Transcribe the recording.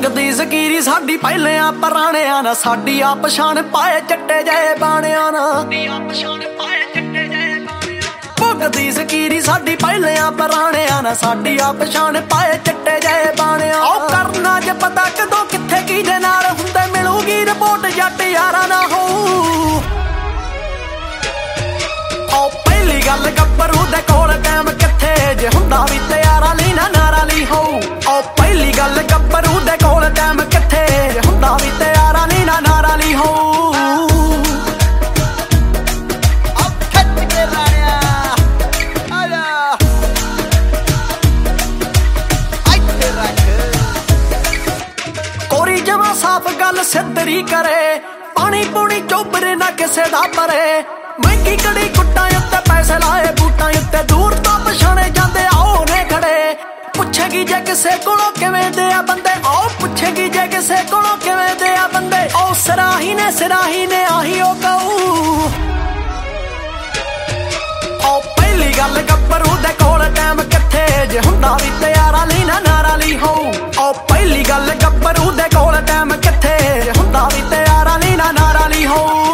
ਭੁਗਦੀ ਜ਼ਕੀਰੀ ਸਾਡੀ ਪਹਿਲਿਆਂ ਪੁਰਾਣਿਆਂ ਨਾ, ਸਾਡੀ ਆ ਪਛਾਣ ਪਾਏ ਚੱਟੇ ਜਏ ਬਾਣਿਆਂ ਨਾ, ਭੁਗਦੀ ਜ਼ਕੀਰੀ ਸਾਡੀ ਪਹਿਲਿਆਂ ਪੁਰਾਣਿਆਂ ਨਾ, ਸਾਡੀ ਆ ਪਛਾਣ ਪਾਏ ਚੱਟੇ ਜਏ ਬਾਣਿਆਂ। ਉਹ ਕਰਨਾ ਜੇ ਪਤਾ ਕਦੋਂ ਕਿੱਥੇ ਕਿਹਦੇ ਨਾਲ ਹੁੰਦੇ, ਮਿਲੂਗੀ ਰਿਪੋਰਟ ਜੱਟ ਯਾਰਾਂ ਨਾ ਹੋਊ। ਉਹ ਪਹਿਲੀ ਗੱਲ ਗੱਭਰੂ ਦੇ ਕੋਲ ਟਾਈਮ ਕਿੱਥੇ, ਜੇ ਹੁੰਦਾ ਵੀ ਤਿਆਰਾਂ ਲਈ ਨਾ ਨਾਰਾ ਲਈ ਹੋਊ। ਉਹ ਪਹਿਲੀ ਗੱਲ ਗੱਭਰੂ ਦੇ ਕੋਲ ਟਾਈਮ ਕਿੱਥੇ, ਜੇ ਹੁੰਦਾ ਵੀ ਤਿਆਰਾਂ ਲਈ ਨਾ ਨਾਰਾ ਲਈ ਹੋਊ। ਕੋਰੀ ਜਮਾਂ ਸਾਫ ਗੱਲ ਸਿੱਧਰੀ ਕਰੇ, ਪਾਣੀ ਪੂਣੀ ਚੋਬਰੇ ਨਾ ਕਿਸੇ ਦਾ ਪਰੇ। ਮਹਿੰਗੀ ਕੜੀ ਕੁੱਟਾਂ ਉੱਤੇ ਪੈਸੇ ਲਾਏ ਬੂਟਾਂ ਉੱਤੇ, ਦੂਰ ਤੋਂ ਪਛਾਣੇ ਜਾਂਦੇ ਆਓ ਨੇ ਖੜੇ। ਪੁੱਛੇਗੀ ਜੇ ਕਿਸੇ ਕੋਲੋਂ ਕਿਵੇਂ ਦੇ ਆ ਬੰਦੇ, ਆਓ ਪੁੱਛੇਗੀ ਜੇ ਕਿਸੇ ਕੋਲੋਂ ਕਿਵੇਂ ਦੇ ਆ ਬੰਦੇ। ਉਹ ਸਰਾਹੀ ਨੇ ਆਹੀ ਉਹ ਕਹੂ। ਉਹ ਪਹਿਲੀ ਗੱਲ ਗੱਭਰੂ ਦੇ ਕੋਲ ਟਾਈਮ ਕਿੱਥੇ, ਜੇ ਹੁੰਦਾ ਵੀ ਤਿਆਰਾਂ ਲਈ ਨਾ ਨਾਰਾ ਲਈ ਹੋਊ। ਉਹ ਪਹਿਲੀ ਗੱਲ ਗੱਭਰੂ ਦੇ ਕੋਲ ਟਾਈਮ ਕਿੱਥੇ, ਜੇ ਹੁੰਦਾ ਵੀ ਤਿਆਰਾਂ ਲਈ ਨਾ ਨਾਰਾ ਲਈ ਹੋਊ।